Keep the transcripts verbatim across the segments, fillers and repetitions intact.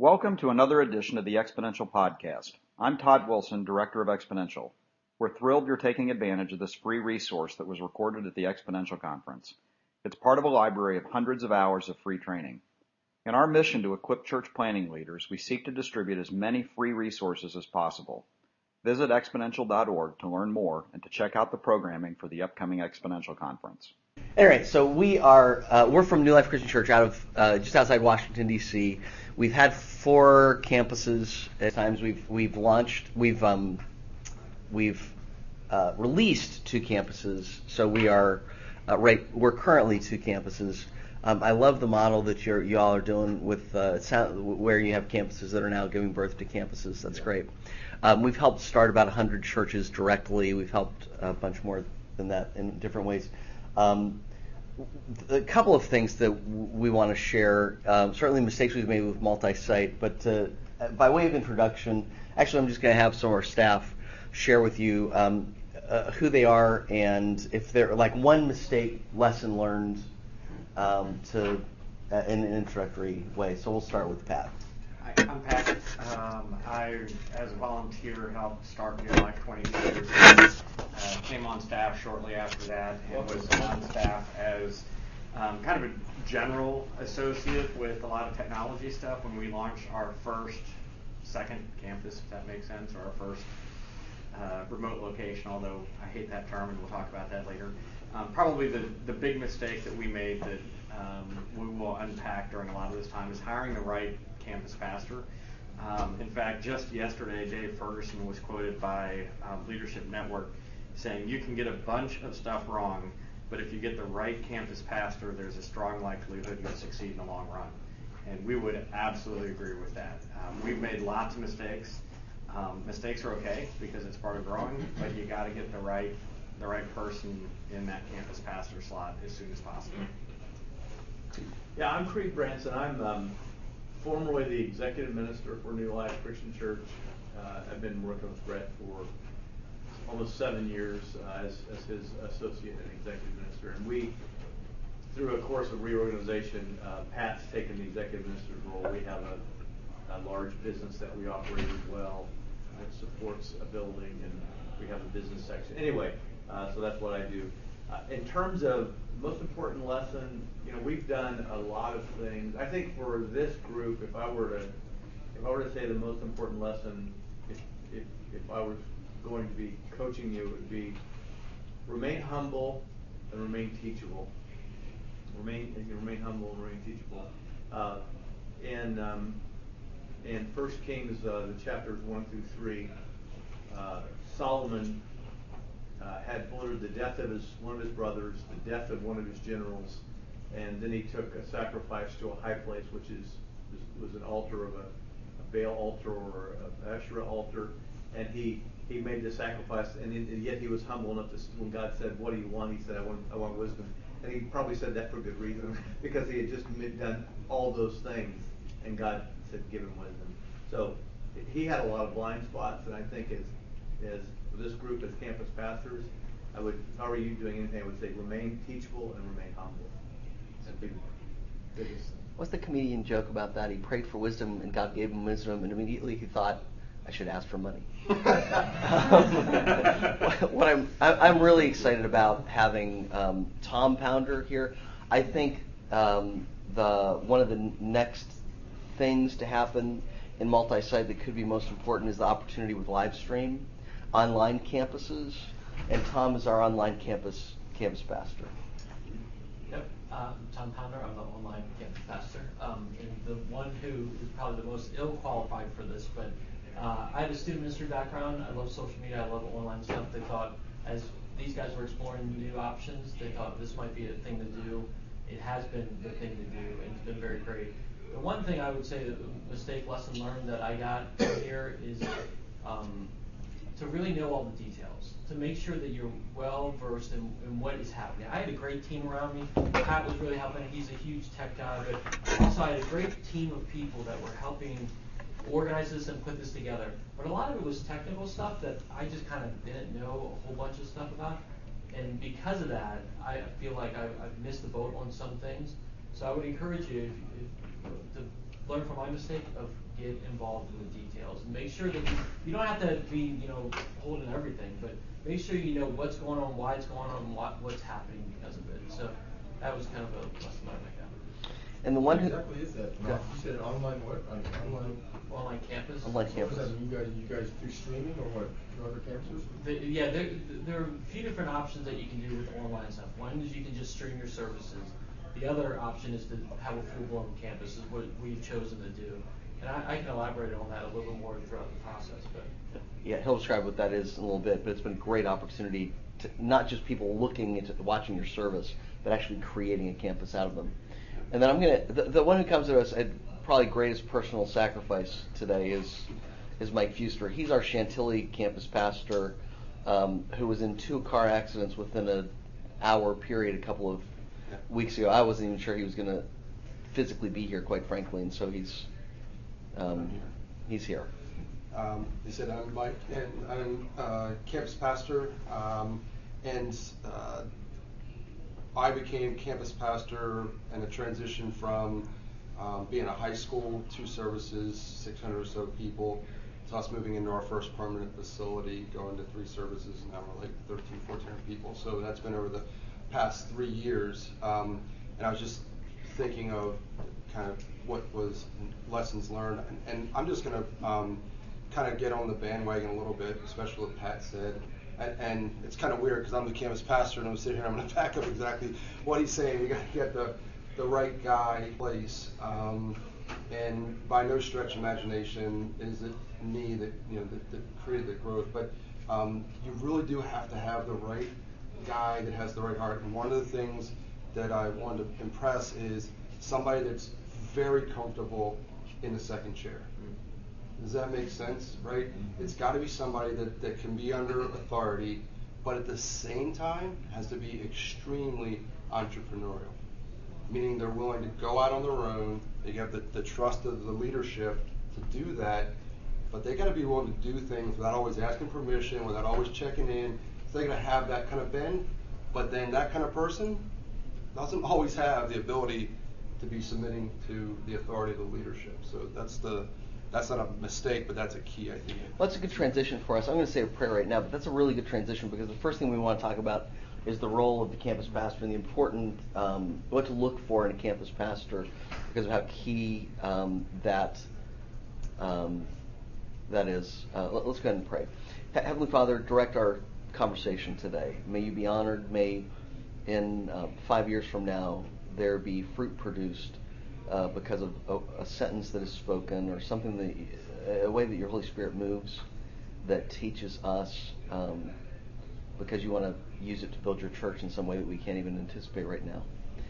Welcome to another edition of the Exponential Podcast. I'm Todd Wilson, Director of Exponential. We're thrilled you're taking advantage of this free resource that was recorded at the Exponential Conference. It's part of a library of hundreds of hours of free training. In our mission to equip church planning leaders, we seek to distribute as many free resources as possible. Visit exponential dot org to learn more and to check out the programming for the upcoming Exponential Conference. All right, so we are uh, we're from New Life Christian Church out of uh, just outside Washington D C. We've had four campuses at times. We've we've launched we've um, we've uh, released two campuses. So we are uh, right we're currently two campuses. Um, I love the model that you're y'all are doing with uh, sound, where you have campuses that are now giving birth to campuses. That's great. Um, we've helped start about one hundred churches directly. We've helped a bunch more than that in different ways. Um, a couple of things that w- we want to share, um, certainly mistakes we've made with multi-site, but uh, by way of introduction, actually I'm just going to have some of our staff share with you um, uh, who they are and if they're like one mistake lesson learned um, to uh, in an introductory way. So we'll start with Pat. Hi, I'm Pat. Um, I, as a volunteer, helped start New Life twenty-two years ago. Uh, came on staff shortly after that and was on staff as um, kind of a general associate with a lot of technology stuff when we launched our first, second campus, if that makes sense, or our first uh, remote location, although I hate that term and we'll talk about that later. Um, probably the, the big mistake that we made that um, we will unpack during a lot of this time is hiring the right campus pastor. Um, in fact, just yesterday, Dave Ferguson was quoted by um, Leadership Network saying you can get a bunch of stuff wrong, but if you get the right campus pastor, there's a strong likelihood you'll succeed in the long run. And we would absolutely agree with that. Um, we've made lots of mistakes. Um, mistakes are okay because it's part of growing, but you got to get the right the right person in that campus pastor slot as soon as possible. Yeah, I'm Creed Branson. I'm um, formerly the executive minister for New Life Christian Church. Uh, I've been working with Brett for almost seven years uh, as, as his associate and executive minister. And we, through a course of reorganization, uh, Pat's taken the executive minister's role. We have a, a large business that we operate as well that supports a building, and we have a business section. Anyway, uh, so that's what I do. Uh, in terms of most important lesson, you know, we've done a lot of things. I think for this group, if I were to, if I were to say the most important lesson, if if, if I was going to be coaching you, it would be remain humble and remain teachable. Remain remain humble and remain teachable. Uh, and um, in First Kings, uh, the chapters one through three, uh, Solomon uh, had ordered the death of his one of his brothers, the death of one of his generals, and then he took a sacrifice to a high place, which is was an altar of a, a Baal altar or an Asherah altar, and he he made the sacrifice, and, in, and yet he was humble enough to, when God said, "What do you want?" He said, "I want I want wisdom," and he probably said that for good reason because he had just done all those things, and God said, "Give him wisdom." So he had a lot of blind spots, and I think as as this group as campus pastors, I would, if I were you doing anything, I would say remain teachable and remain humble. That'd be the biggest thing. What's the comedian joke about that? He prayed for wisdom and God gave him wisdom, and immediately he thought, I should ask for money. um, what I'm I'm really excited about having um, Tom Pounder here. I think um, the one of the next things to happen in multi-site that could be most important is the opportunity with live stream, online campuses, and Tom is our online campus campus pastor. Yep, um, Tom Pounder, I'm the online campus pastor, um, and the one who is probably the most ill-qualified for this, but uh, I have a student ministry background. I love social media, I love online stuff. They thought, as these guys were exploring new options, they thought this might be a thing to do. It has been the thing to do, and it's been very great. The one thing I would say, the mistake lesson learned that I got here is um, to really know all the details, to make sure that you're well versed in, in what is happening. I had a great team around me. Pat was really helping. He's a huge tech guy, but also I had a great team of people that were helping organize this and put this together. But a lot of it was technical stuff that I just kind of didn't know a whole bunch of stuff about. And because of that, I feel like I, I've missed the boat on some things. So I would encourage you if, if, to learn from my mistake of get involved in the details. Make sure that you, you don't have to be, you know, holding everything, but make sure you know what's going on, why it's going on, what, what's happening because of it. So that was kind of a lesson I got. And the one who What exactly is that? No, you said online what? On, online. Online campus. Online What campus. does that mean? You guys, you guys do streaming or what? To other campuses? The, yeah, there, there are a few different options that you can do with online stuff. One is you can just stream your services. The other option is to have a full-blown campus, is what we've chosen to do. And I, I can elaborate on that a little bit more throughout the process. But Yeah, he'll describe what that is in a little bit, but it's been a great opportunity to not just people looking into watching your service, but actually creating a campus out of them. And then I'm gonna the, the one who comes to us at probably greatest personal sacrifice today is is Mike Fuster. He's our Chantilly campus pastor, um, who was in two car accidents within an hour period a couple of yeah. weeks ago. I wasn't even sure he was going to physically be here, quite frankly, and so he's um, he's here. Um, he said, I'm Mike, and I'm uh, campus pastor, um, and uh, I became campus pastor in a transition from um, being a high school, two services, six hundred or so people, to us moving into our first permanent facility, going to three services, and now we're like thirteen, fourteen hundred people. So that's been over the past three years. Um, and I was just thinking of kind of what was lessons learned, and, and I'm just going to um, kind of get on the bandwagon a little bit, especially what Pat said. And, and it's kind of weird because I'm the campus pastor and I'm sitting here, I'm going to back up exactly what he's saying. You got to get the, the right guy in place. Um, and by no stretch of imagination is it me that, you know, that, that created the growth. But um, you really do have to have the right guy that has the right heart. And one of the things that I wanted to impress is somebody that's very comfortable in the second chair. Does that make sense, right? Mm-hmm. It's got to be somebody that, that can be under authority, but at the same time has to be extremely entrepreneurial, meaning they're willing to go out on their own, they have the, the trust of the leadership to do that, but they got to be willing to do things without always asking permission, without always checking in. So they're going to have that kind of bend, but then that kind of person doesn't always have the ability to be submitting to the authority of the leadership. So that's the That's not a mistake, but that's a key, I think. Well, that's a good transition for us. I'm going to say a prayer right now, but that's a really good transition because the first thing we want to talk about is the role of the campus pastor and the important, um, what to look for in a campus pastor because of how key um, that um, that is. Uh, let, let's go ahead and pray. Heavenly Father, direct our conversation today. May you be honored. May in uh, five years from now there be fruit produced Uh, because of a, a sentence that is spoken or something that, a way that your Holy Spirit moves that teaches us um, because you want to use it to build your church in some way that we can't even anticipate right now.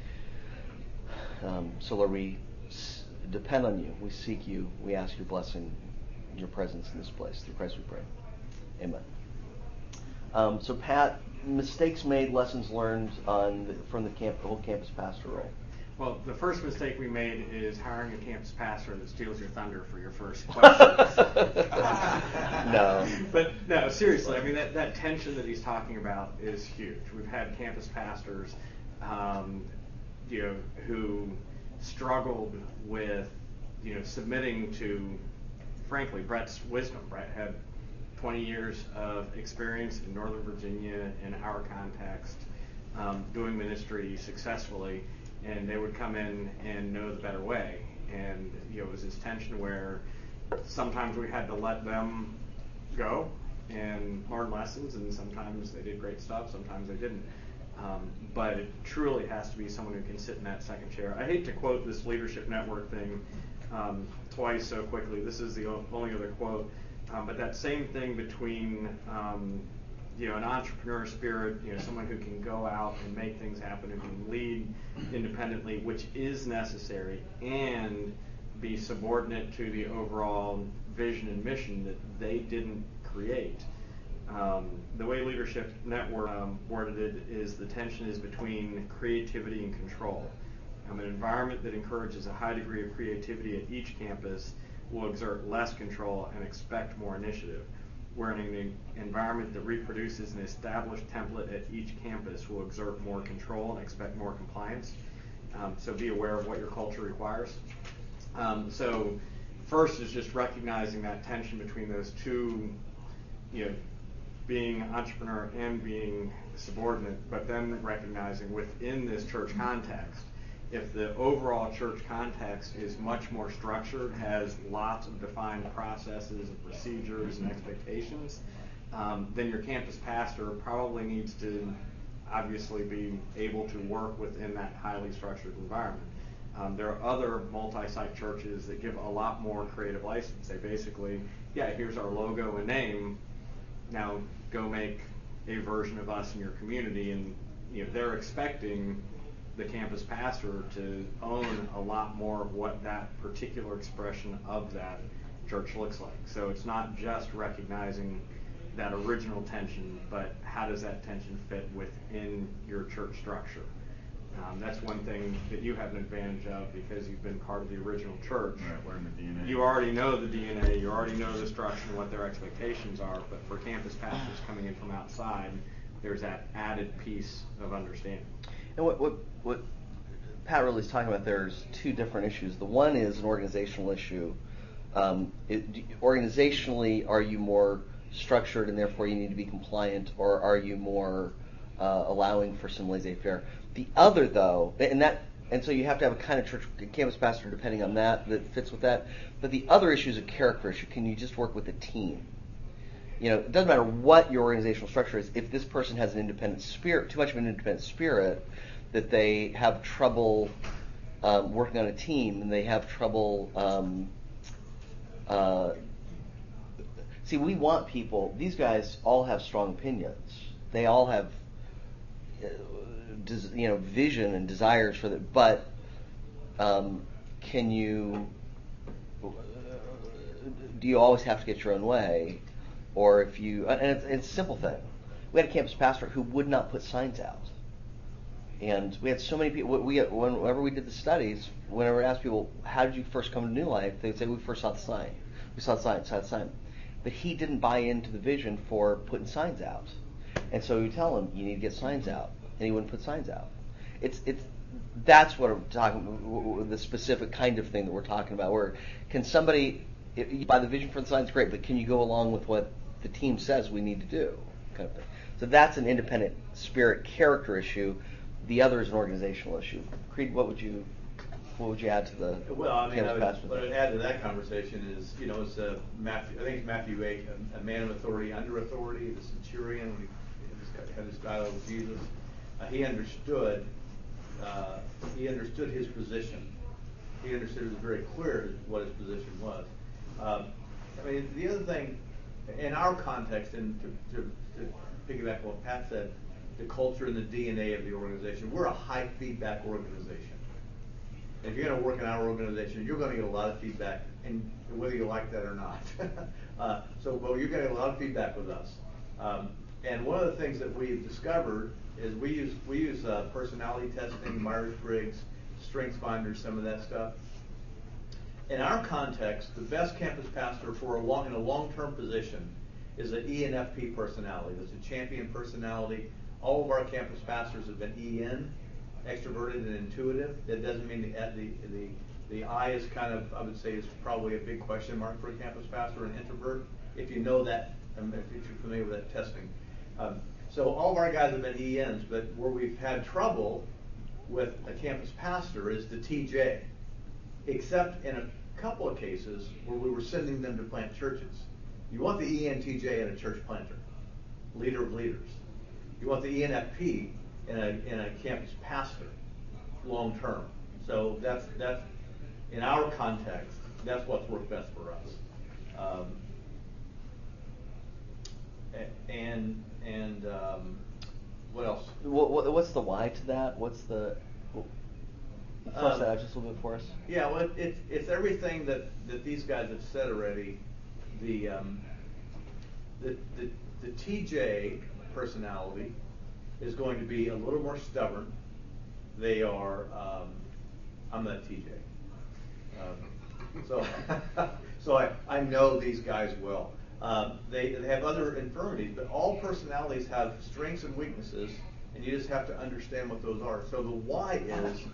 Um, so Lord, we s- depend on you. We seek you. We ask your blessing, your presence in this place. Through Christ we pray. Amen. Um, so Pat, mistakes made, lessons learned on the, from the camp, the whole campus pastor role. Well, the first mistake we made is hiring a campus pastor that steals your thunder for your first question. No. But no, seriously, I mean, that, that tension that he's talking about is huge. We've had campus pastors, um, you know, who struggled with, you know, submitting to, frankly, Brett's wisdom. Brett had twenty years of experience in Northern Virginia in our context, um, doing ministry successfully. And they would come in and know the better way. And, you know, it was this tension where sometimes we had to let them go and learn lessons, and sometimes they did great stuff, sometimes they didn't. Um, but it truly has to be someone who can sit in that second chair. I hate to quote this Leadership Network thing um, twice so quickly. This is the only other quote. Um, but that same thing between um, you know, an entrepreneur spirit, you know, someone who can go out and make things happen, who can lead independently, which is necessary, and be subordinate to the overall vision and mission that they didn't create. Um, the way Leadership Network um, worded it is the tension is between creativity and control. Um, an environment that encourages a high degree of creativity at each campus will exert less control and expect more initiative. Where in an environment that reproduces an established template at each campus will exert more control and expect more compliance. Um, so be aware of what your culture requires. Um, so first is just recognizing that tension between those two, you know, being entrepreneur and being subordinate, but then recognizing within this church context, if the overall church context is much more structured, has lots of defined processes and procedures and expectations, um, then your campus pastor probably needs to obviously be able to work within that highly structured environment. Um, there are other multi-site churches that give a lot more creative license. They basically, yeah, here's our logo and name, now go make a version of us in your community, and you know they're expecting the campus pastor to own a lot more of what that particular expression of that church looks like. So it's not just recognizing that original tension, but how does that tension fit within your church structure? Um, that's one thing that you have an advantage of because you've been part of the original church. Right, learn the D N A. You already know the D N A, you already know the structure and what their expectations are, but for campus pastors coming in from outside, there's that added piece of understanding. And what, what, what Pat really is talking about, there's two different issues. The one is an organizational issue. Um, it, organizationally, are you more structured and therefore you need to be compliant, or are you more uh, allowing for some laissez-faire? The other, though, and that, and so you have to have a kind of church campus pastor depending on that that fits with that. But the other issue is a character issue. Can you just work with a team? You know, it doesn't matter what your organizational structure is. If this person has an independent spirit, too much of an independent spirit, that they have trouble um, working on a team, and they have trouble. Um, uh, see, we want people. These guys all have strong opinions. They all have, uh, des- you know, vision and desires for that. But um, can you? Uh, do you always have to get your own way? Or if you, and it's, it's a simple thing. We had a campus pastor who would not put signs out. And we had so many people, we, whenever we did the studies, whenever we asked people, how did you first come to New Life? They'd say, we first saw the sign. We saw the sign, saw the sign. But he didn't buy into the vision for putting signs out. And so you tell him, you need to get signs out. And he wouldn't put signs out. It's, it's, that's what I'm talking, the specific kind of thing that we're talking about, where can somebody, if, buy the vision for the signs, great, but can you go along with what the team says we need to do, kind of thing. So that's an independent spirit character issue. The other is an organizational issue. Creed, what would you what would you add to the well? I mean, I would, pastor? what I'd add to that conversation is, you know, it's a Matthew. I think it's Matthew eight, a, a man of authority under authority. The centurion, we had this dialogue with Jesus. Uh, he understood. Uh, he understood his position. He understood it was very clear what his position was. Um, I mean, the other thing, in our context, and to, to, to piggyback on what Pat said, the culture and the D N A of the organization, we're a high feedback organization. If you're going to work in our organization, you're going to get a lot of feedback, and whether you like that or not. uh, so, well, you're getting a lot of feedback with us. Um, and one of the things that we've discovered is we use we use uh, personality testing, Myers-Briggs, StrengthsFinder, some of that stuff. In our context, the best campus pastor for a long in a long-term position is an E N F P personality. That's a champion personality. All of our campus pastors have been E N, extroverted and intuitive. That doesn't mean the the the, the I is kind of, I would say, is probably a big question mark for a campus pastor, an introvert. If you know that, um, if you're familiar with that testing. Um, so all of our guys have been E Ns, but where we've had trouble with a campus pastor is the T J, except in a couple of cases where we were sending them to plant churches. You want the E N T J in a church planter, leader of leaders. You want the E N F P in a in a campus pastor, long term. So that's that's in our context. That's what's worked best for us. Um, and and um, what else? What, what, what's the why to that? What's the flesh Um, that out just a little bit for us? Yeah, well, it, it, it's everything that, that these guys have said already. The um, the, the the T J personality is going to be a little more stubborn. They are. Um, I'm not T J, um, so so I, I know these guys well. Um, they, they have other infirmities, but all personalities have strengths and weaknesses, and you just have to understand what those are. So the why is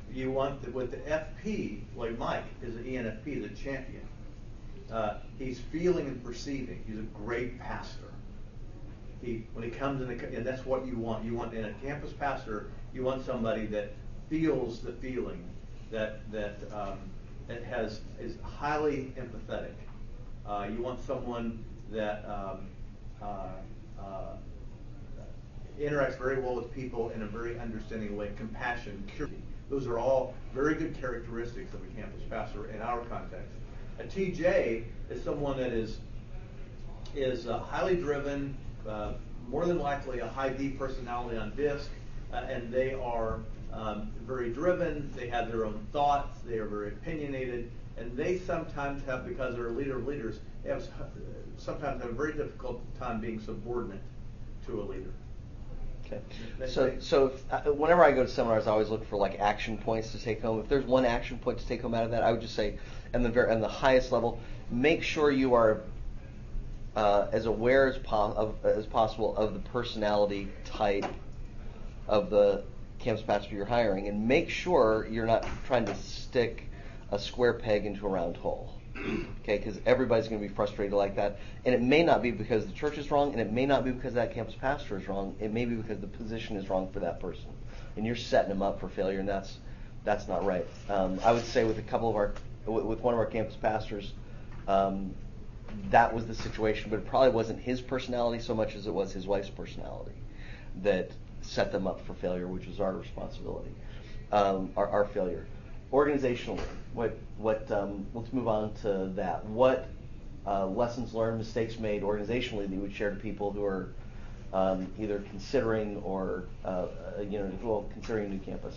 You want the, with the F P, like Mike is an E N F P, the champion. Uh, he's feeling and perceiving. He's a great pastor. He, when he comes in, the, and that's what you want. You want in a campus pastor, you want somebody that feels the feeling, that that um, that has is highly empathetic. Uh, you want someone that um, uh, uh, interacts very well with people in a very understanding way, compassion, curiosity. Those are all very good characteristics of a campus pastor in our context. A T J is someone that is is uh, highly driven, uh, more than likely a high D personality on disc, uh, and they are um, very driven. They have their own thoughts. They are very opinionated, and they sometimes have, because they're a leader of leaders, they have sometimes have a very difficult time being subordinate to a leader. Okay. So, so if, uh, whenever I go to seminars, I always look for like action points to take home. If there's one action point to take home out of that, I would just say, at the very, at the highest level, make sure you are uh, as aware as, po- of, as possible of the personality type of the campus pastor you're hiring, and make sure you're not trying to stick a square peg into a round hole. Okay, because everybody's going to be frustrated like that, and it may not be because the church is wrong, and it may not be because that campus pastor is wrong. It may be because the position is wrong for that person, and you're setting them up for failure, and that's that's not right. Um, I would say with a couple of our, with one of our campus pastors, um, that was the situation, but it probably wasn't his personality so much as it was his wife's personality that set them up for failure, which was our responsibility, um, our, our failure. Organizationally, what what um, let's move on to that. What uh, lessons learned, mistakes made organizationally that you would share to people who are um, either considering or uh, uh, you know, well, considering a new campus?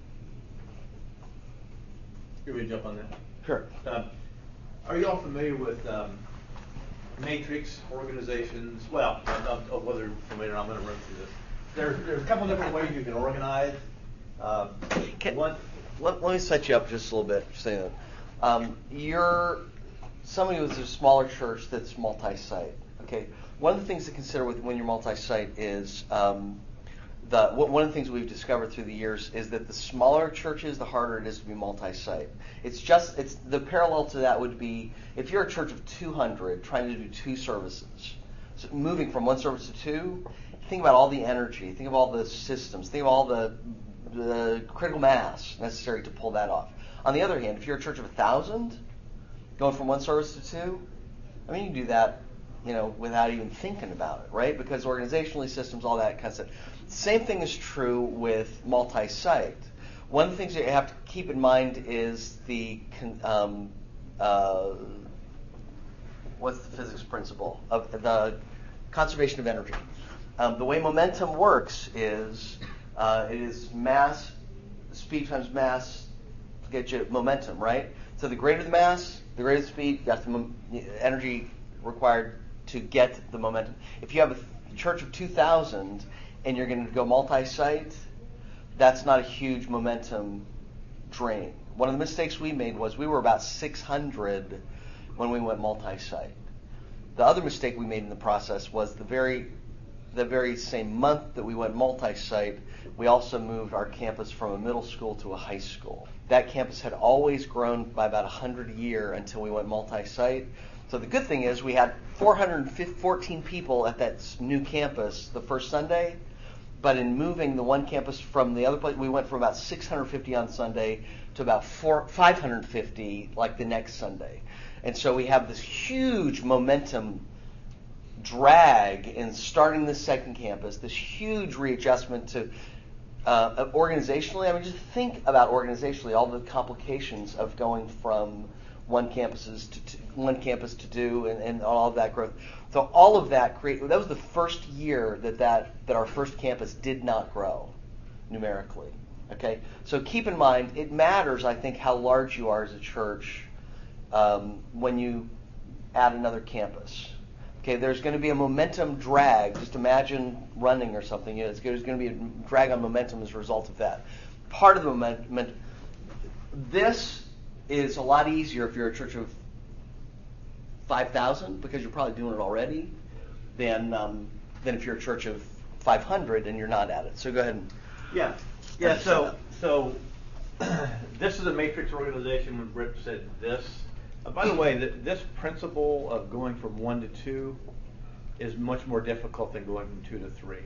You want me to jump on that? Sure. Um, are you all familiar with um, matrix organizations? Well, I'm not, oh, whether you're familiar, I'm going to run through this. There, there's a couple different ways you can organize. Um, Can, one. Let, let me set you up just a little bit. Just saying that. Um, you're somebody who's a smaller church that's multi-site. Okay. One of the things to consider with when you're multi-site is um, the one of the things we've discovered through the years is that the smaller churches, the harder it is to be multi-site. It's just it's the parallel to that would be if you're a church of two hundred trying to do two services, so moving from one service to two. Think about all the energy. Think of all the systems. Think of all the the critical mass necessary to pull that off. On the other hand, if you're a church of a thousand, going from one service to two, I mean, you can do that, you know, without even thinking about it, right? Because organizationally, systems, all that kind of stuff. Same thing is true with multi-site. One of the things that you have to keep in mind is the um, uh, what's the physics principle of the conservation of energy. Um, the way momentum works is Uh, it is mass, speed times mass to get you momentum, right? So the greater the mass, the greater the speed, that's the mo- energy required to get the momentum. If you have a church of two thousand and you're going to go multi-site, that's not a huge momentum drain. One of the mistakes we made was we were about six hundred when we went multi-site. The other mistake we made in the process was the very the very same month that we went multi-site, we also moved our campus from a middle school to a high school. That campus had always grown by about one hundred a year until we went multi-site. So the good thing is we had four hundred fourteen people at that new campus the first Sunday, but in moving the one campus from the other place, we went from about six hundred fifty on Sunday to about four, five hundred fifty like the next Sunday. And so we have this huge momentum drag in starting this second campus, this huge readjustment to uh, organizationally. I mean, just think about organizationally all the complications of going from one campuses to two, one campus to two, and, and all of that growth. So all of that create. That was the first year that, that that our first campus did not grow numerically. Okay, so keep in mind it matters. I think how large you are as a church um, when you add another campus. Okay, there's going to be a momentum drag. Just imagine running or something. You know, it's, there's going to be a drag on momentum as a result of that. Part of the momentum. This is a lot easier if you're a church of five thousand because you're probably doing it already than um, than if you're a church of five hundred and you're not at it. So go ahead and yeah, yeah. So so this is a matrix organization. When Britt said this, uh, by the way, th- this principle of going from one to two is much more difficult than going from two to three.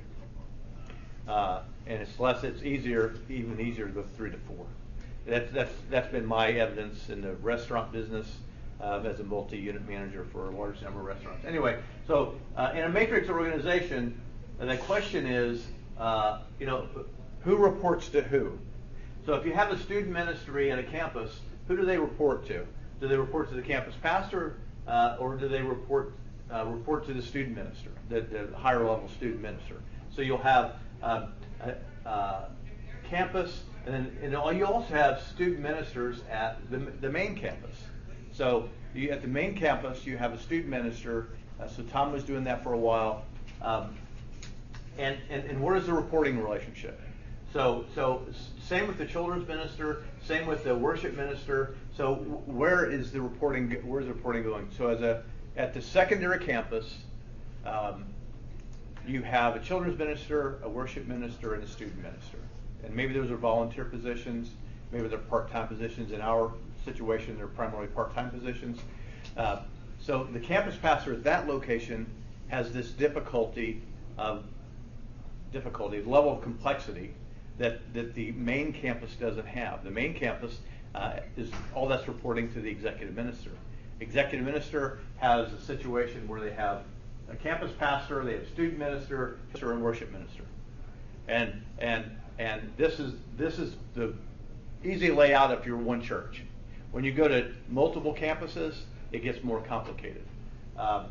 Uh, and it's less, it's easier, even easier to go three to four. That's that's that's been my evidence in the restaurant business uh, as a multi-unit manager for a large number of restaurants. Anyway, so uh, in a matrix organization, uh, the question is, uh, you know, who reports to who? So if you have a student ministry at a campus, who do they report to? Do they report to the campus pastor, uh, or do they report uh, report to the student minister, the, the higher level student minister? So you'll have uh, a, a campus, and then and you also have student ministers at the, the main campus. So you, at the main campus, you have a student minister. Uh, so Tom was doing that for a while. Um, and, and and what is the reporting relationship? So so same with the children's minister, same with the worship minister. So where is the reporting? Where is the reporting going? So as a at the secondary campus, um, you have a children's minister, a worship minister, and a student minister. And maybe those are volunteer positions. Maybe they're part-time positions. In our situation, they're primarily part-time positions. Uh, so the campus pastor at that location has this difficulty of difficulty, level of complexity that, that the main campus doesn't have. The main campus uh, is all that's reporting to the executive minister. Executive minister has a situation where they have a campus pastor, they have student minister, and worship minister. And and and this is this is the easy layout if you're one church. When you go to multiple campuses, it gets more complicated. Um,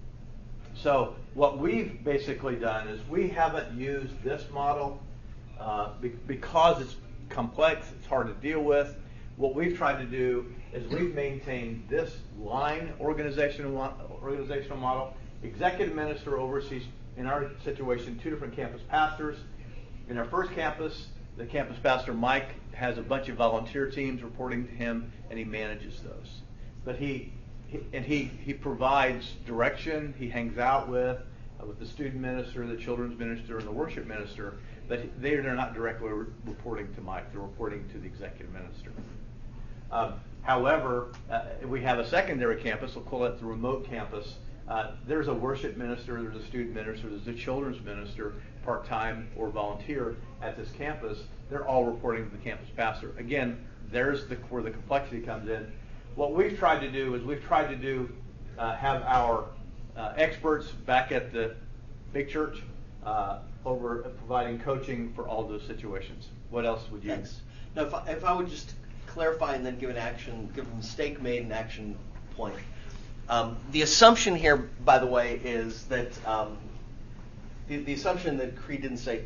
so what we've basically done is we haven't used this model uh, be, because it's complex, it's hard to deal with. What we've tried to do is we've maintained this line organizational organizational model. Executive minister oversees, in our situation, two different campus pastors. In our first campus, the campus pastor, Mike, has a bunch of volunteer teams reporting to him, and he manages those. But he, he and he he provides direction. He hangs out with uh, with the student minister, the children's minister, and the worship minister. But they are not directly re- reporting to Mike. They're reporting to the executive minister. Um, however, uh, we have a secondary campus. We'll call it the remote campus. Uh, there's a worship minister, there's a student minister, there's a children's minister, part-time or volunteer at this campus. They're all reporting to the campus pastor. Again, there's the, where the complexity comes in. What we've tried to do is we've tried to do uh, have our uh, experts back at the big church uh, over providing coaching for all those situations. What else would you? Thanks. Now, if I, if I would just clarify and then give an action, give a mistake made an action point. Um, the assumption here, by the way, is that um, the, the assumption that Creed didn't say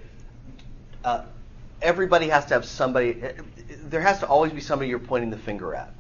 uh, everybody has to have somebody. There has to always be somebody you're pointing the finger at.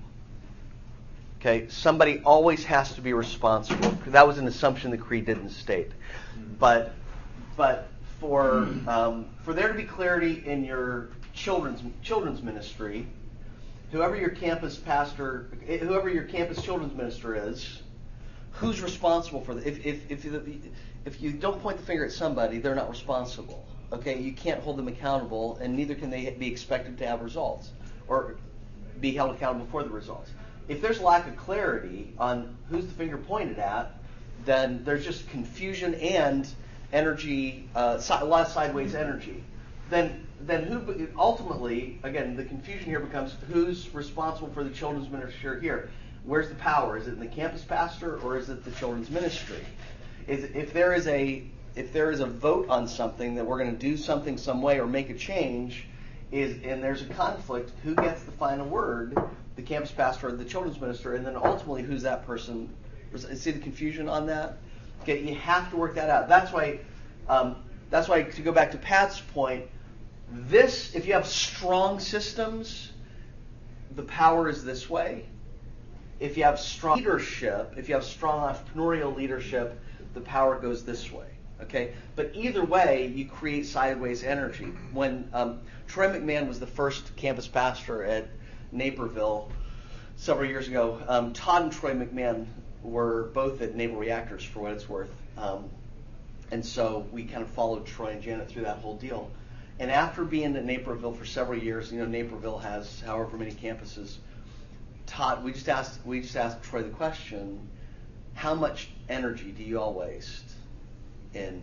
Okay, somebody always has to be responsible. That was an assumption that Creed didn't state. But but for um, for there to be clarity in your children's children's ministry, whoever your campus pastor, whoever your campus children's minister is, who's responsible for that? If if if you, if you don't point the finger at somebody, they're not responsible. Okay, you can't hold them accountable, and neither can they be expected to have results or be held accountable for the results. If there's lack of clarity on who's the finger pointed at, then there's just confusion and energy, uh, si- a lot of sideways energy. Then, then who ultimately, again, the confusion here becomes who's responsible for the children's ministry here. Where's the power? Is it in the campus pastor or is it the children's ministry? Is, if there is a if there is a vote on something that we're going to do something some way or make a change, is and there's a conflict, who gets the final word? The campus pastor or the children's minister, and then ultimately who's that person? See the confusion on that? Okay, you have to work that out. That's why. Um, that's why to go back to Pat's point, this if you have strong systems, the power is this way. If you have strong leadership, if you have strong entrepreneurial leadership, the power goes this way. Okay, but either way, you create sideways energy. When um, Troy McMahon was the first campus pastor at Naperville several years ago, um, Todd and Troy McMahon were both at Naval Reactors, for what it's worth, um, and so we kind of followed Troy and Janet through that whole deal. and after being at Naperville for several years, you know, Naperville has however many campuses. Todd, we just asked we just asked Troy the question: how much energy do you all waste in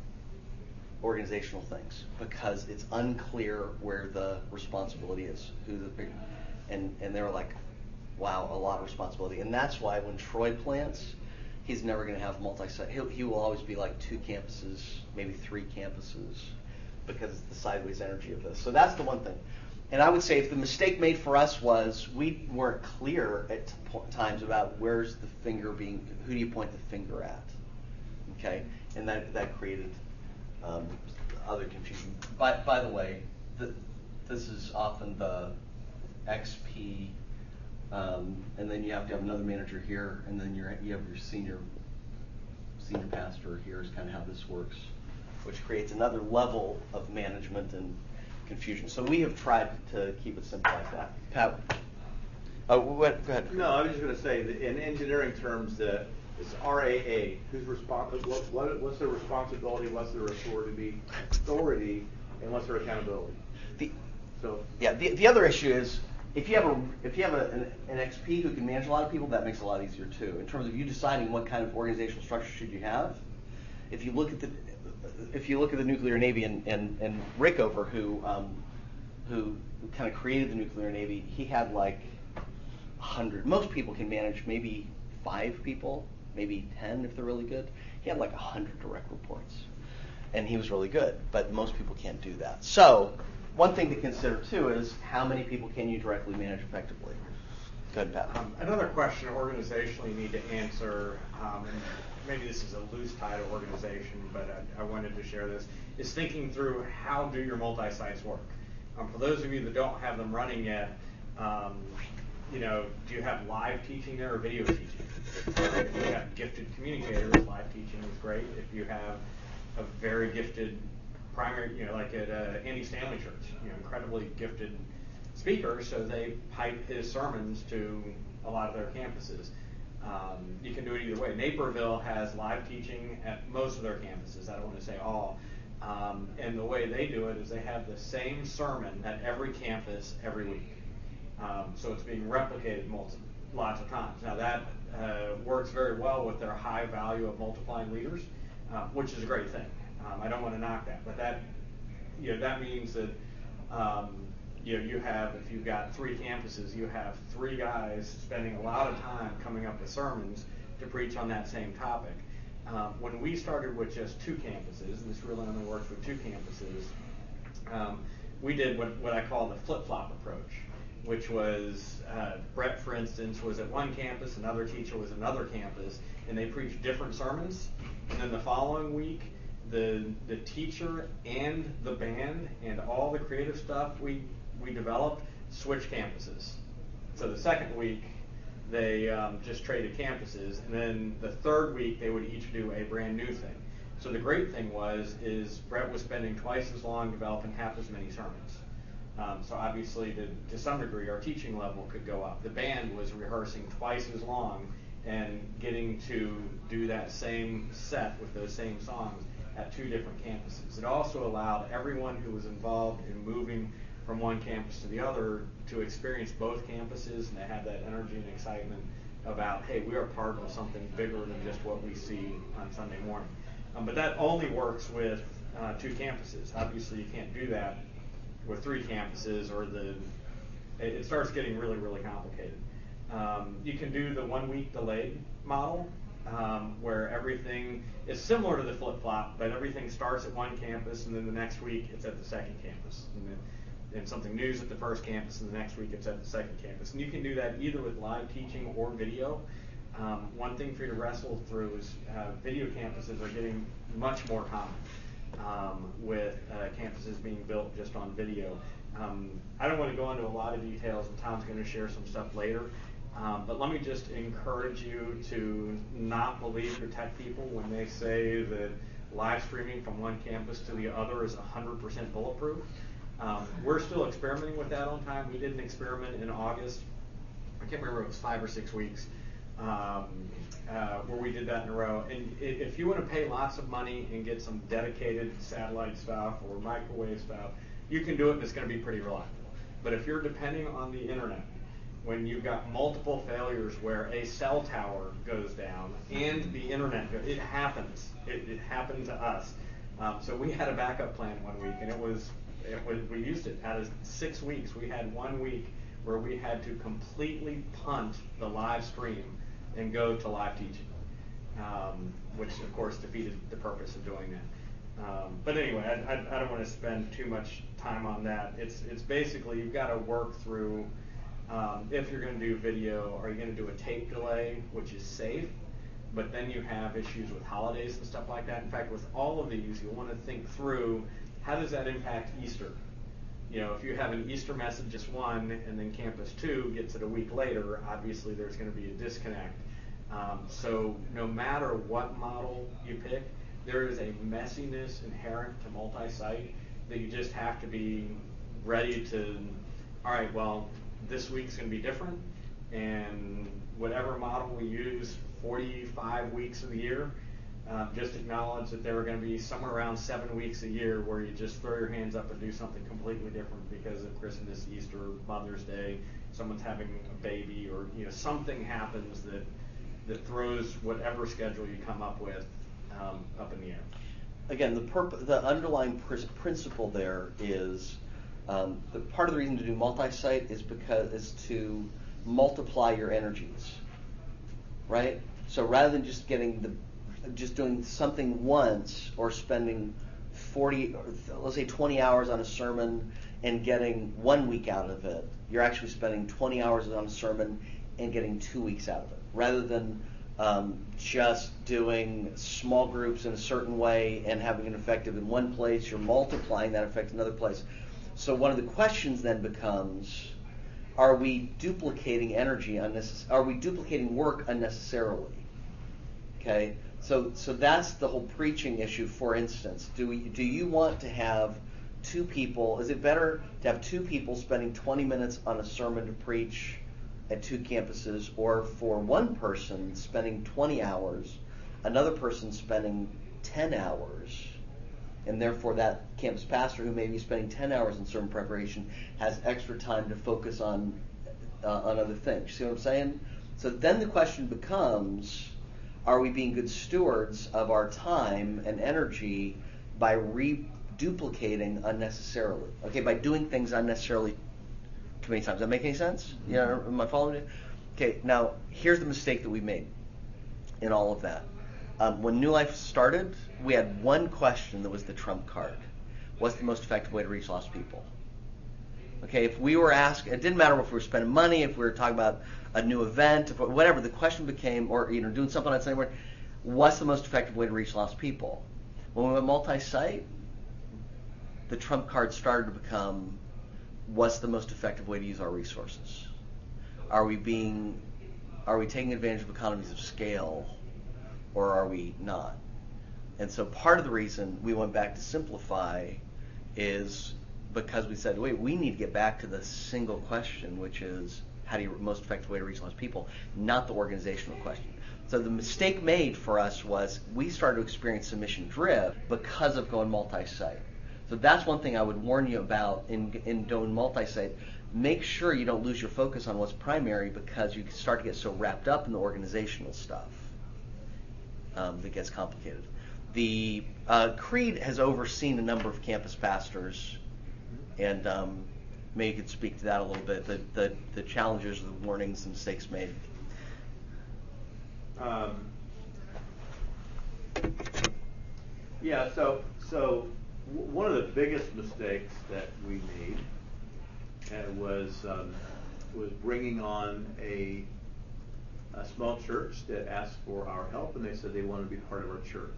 organizational things? Because it's unclear where the responsibility is, who the big, and and they were like, wow, a lot of responsibility. And that's why when Troy plants, he's never going to have multi-site. He'll, he will always be like two campuses, maybe three campuses, because it's the sideways energy of this. So that's the one thing. And I would say if the mistake made for us was we weren't clear at t- times about where's the finger being, who do you point the finger at, okay? And that that created um, other confusion. By by the way, the, this is often the X P, um, and then you have to have another manager here, and then you're, you have your senior senior pastor here is kind of how this works, which creates another level of management and confusion. So we have tried to keep it simple like that. Pat, oh, what, go ahead. No, I was just going to say that in engineering terms, the it's R A A. Who's respons- what, what, What's their responsibility? What's their authority? Authority, and what's their accountability? The, so yeah, the the other issue is if you have a if you have a, an, an X P who can manage a lot of people, that makes it a lot easier too. In terms of you deciding what kind of organizational structure should you have, if you look at the if you look at the nuclear navy and, and, and Rickover, who um, who kind of created the nuclear navy, he had like a hundred. Most people can manage maybe five people, maybe ten if they're really good. He had like a hundred direct reports, and he was really good. But most people can't do that. So one thing to consider too is how many people can you directly manage effectively? Go ahead, Pat. Um, another question organizationally you need to answer, um, and maybe this is a loose tie to organization, but I, I wanted to share this, is thinking through how do your multi-sites work. Um, for those of you that don't have them running yet, um, you know, do you have live teaching there or video teaching? If you have gifted communicators, live teaching is great. If you have a very gifted primary, you know, like at uh, Andy Stanley Church, you know, incredibly gifted speaker, so they pipe his sermons to a lot of their campuses. Um, you can do it either way. Naperville has live teaching at most of their campuses. I don't want to say all. Um, and the way they do it is they have the same sermon at every campus every week. Um, so it's being replicated multiple, lots of times. Now that uh, works very well with their high value of multiplying leaders, uh, which is a great thing. Um, I don't want to knock that, but that, you know, that means that um, you know, you have, if you've got three campuses, you have three guys spending a lot of time coming up with sermons to preach on that same topic. Um, when we started with just two campuses, and this really only works with two campuses, um, we did what, what I call the flip-flop approach, which was uh, Brett, for instance, was at one campus, another teacher was another campus, and they preached different sermons. And then the following week, the the teacher and the band and all the creative stuff we we developed switched campuses. So the second week, they um, just traded campuses, and then the third week they would each do a brand new thing. So the great thing was, is Brett was spending twice as long developing half as many sermons. Um, so obviously, to, to some degree, our teaching level could go up. The band was rehearsing twice as long and getting to do that same set with those same songs at two different campuses. It also allowed everyone who was involved in moving from one campus to the other to experience both campuses and to have that energy and excitement about, hey, we are part of something bigger than just what we see on Sunday morning. Um, but that only works with uh, two campuses. Obviously, you can't do that with three campuses, or the it, it starts getting really, really complicated. Um, you can do the one-week delayed model, um, where everything is similar to the flip-flop, but everything starts at one campus, and then the next week it's at the second campus. And then and something new is at the first campus, and the next week it's at the second campus. And you can do that either with live teaching or video. Um, one thing for you to wrestle through is uh, video campuses are getting much more common, um, with uh, campuses being built just on video. Um, I don't want to go into a lot of details, and Tom's going to share some stuff later. Um, but let me just encourage you to not believe your tech people when they say that live streaming from one campus to the other is one hundred percent bulletproof. Um, we're still experimenting with that on time. We did an experiment in August. I can't remember if it was five or six weeks, um, uh, where we did did that in a row. And i- if you want to pay lots of money and get some dedicated satellite stuff or microwave stuff, you can do it and it's going to be pretty reliable. But if you're depending on the internet, when you've got multiple failures where a cell tower goes down and the internet, go- it happens. It, it happened to us. Um, so we had a backup plan one week, and it was, it was we used it out of six weeks. We had one week where we had to completely punt the live stream and go to live teaching, um, which of course defeated the purpose of doing that. Um, but anyway, I, I, I don't want to spend too much time on that. It's it's basically you've got to work through. Um, if you're going to do video, are you going to do a tape delay, which is safe, but then you have issues with holidays and stuff like that. In fact, with all of these, you want to think through how does that impact Easter? You know, if you have an Easter message as one and then Campus two gets it a week later, obviously there's going to be a disconnect. Um, so no matter what model you pick, there is a messiness inherent to multi-site that you just have to be ready to, all right, well, this week's going to be different, and whatever model we use forty-five weeks of the year, uh, just acknowledge that there are going to be somewhere around seven weeks a year where you just throw your hands up and do something completely different because of Christmas, Easter, Mother's Day, someone's having a baby, or you know something happens that that throws whatever schedule you come up with um, up in the air. Again, the perp- the underlying pr- principle there is um, the part of the reason to do multi-site is because is to multiply your energies, right? So rather than just getting the just doing something once or spending forty, or let's say twenty hours on a sermon and getting one week out of it, you're actually spending twenty hours on a sermon and getting two weeks out of it, rather than um, just doing small groups in a certain way and having an effective in one place. You're multiplying that effect in another place. So one of the questions then becomes, are we duplicating energy unnecess- Are we duplicating work unnecessarily? Okay, so so that's the whole preaching issue. For instance, do we do you want to have two people? Is it better to have two people spending twenty minutes on a sermon to preach at two campuses, or for one person spending twenty hours, another person spending ten hours, and therefore that campus pastor who may be spending ten hours in sermon preparation has extra time to focus on uh, on other things? You see what I'm saying? So then the question becomes, are we being good stewards of our time and energy by reduplicating unnecessarily? Okay, by doing things unnecessarily too many times. Does that make any sense? Yeah, am I following you? Okay, now here's the mistake that we made in all of that. Um, when New Life started, we had one question that was the trump card. What's the most effective way to reach lost people? Okay, if we were asked, it didn't matter if we were spending money, if we were talking about a new event, if, whatever, the question became, or you know, doing something on Sunday morning, what's the most effective way to reach lost people? When we went multi-site, the trump card started to become, what's the most effective way to use our resources? Are we being, are we taking advantage of economies of scale, or are we not? And so part of the reason we went back to simplify is because we said, wait, we need to get back to the single question, which is how do you most effective way to reach lost people, not the organizational question. So the mistake made for us was we started to experience submission drift because of going multi-site. So that's one thing I would warn you about in in doing multi-site. Make sure you don't lose your focus on what's primary, because you start to get so wrapped up in the organizational stuff um, that gets complicated. The uh, Creed has overseen a number of campus pastors, and um, maybe you could speak to that a little bit, the, the, the challenges, the warnings, the mistakes made. Um, yeah, so so w- one of the biggest mistakes that we made uh, was um, was bringing on a a small church that asked for our help, and they said they wanted to be part of our church.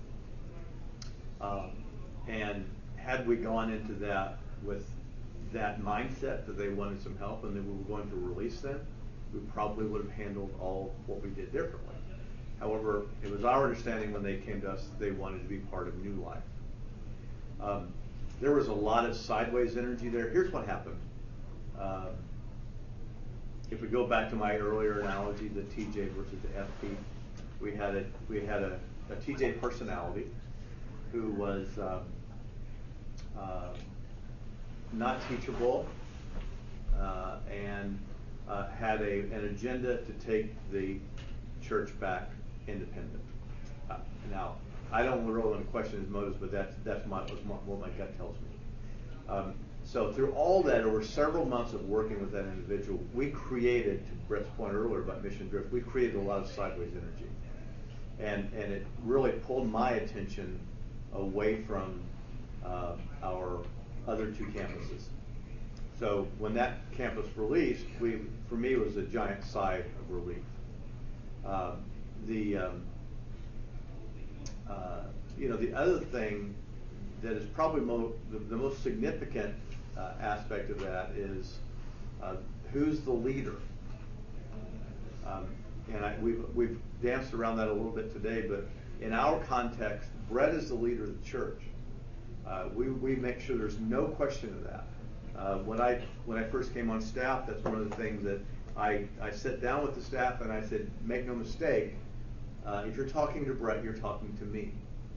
Um, and had we gone into that with that mindset that they wanted some help and that we were going to release them, we probably would have handled all what we did differently. However, it was our understanding when they came to us that they wanted to be part of New Life. Um, there was a lot of sideways energy there. Here's what happened. Uh, if we go back to my earlier analogy, the T J versus the F P, we had a we had a, a T J personality who was um, uh, not teachable uh, and uh, had a an agenda to take the church back independent. Uh, now, I don't really want to question his motives, but that's that's my, what my gut tells me. Um, so through all that, over several months of working with that individual, we created, to Brett's point earlier about mission drift, we created a lot of sideways energy. And, and it really pulled my attention away from uh, our other two campuses. So when that campus released, we, for me, it was a giant sigh of relief. Um, the, um, uh, you know, the other thing that is probably mo- the, the most significant uh, aspect of that is uh, who's the leader. Um, and I, we've, we've danced around that a little bit today, but in our context, Brett is the leader of the church. Uh, we, we make sure there's no question of that. Uh, when I when I first came on staff, that's one of the things that I, I sat down with the staff and I said, make no mistake, uh, if you're talking to Brett, you're talking to me.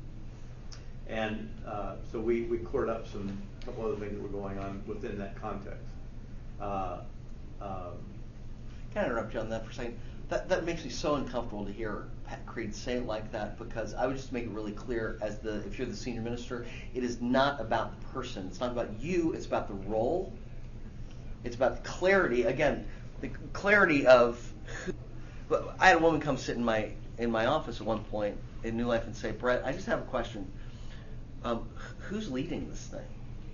And uh, so we, we cleared up some couple other things that were going on within that context. Uh, um, Can I interrupt you on that for a second? That that makes me so uncomfortable to hear Pat Creed say it like that, because I would just make it really clear, as the if you're the senior minister, it is not about the person. It's not about you. It's about the role. It's about the clarity. Again, the clarity of. But I had a woman come sit in my in my office at one point in New Life and say, Brett, I just have a question. Um, who's leading this thing?